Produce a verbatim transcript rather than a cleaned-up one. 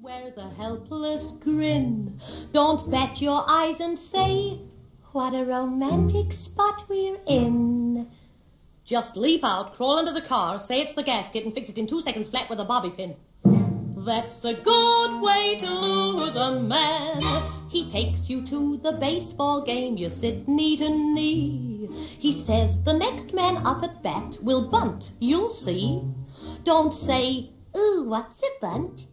Wears a helpless grin. Don't bet your eyes and say, what a romantic spot we're in. Just leap out, crawl under the car, say it's the gasket, and fix it in two seconds flat with a bobby pin. That's a good way to lose a man. He takes you to the baseball game, you sit knee to knee. He says the next man up at bat will bunt, you'll see. Don't say, ooh, what's a bunt?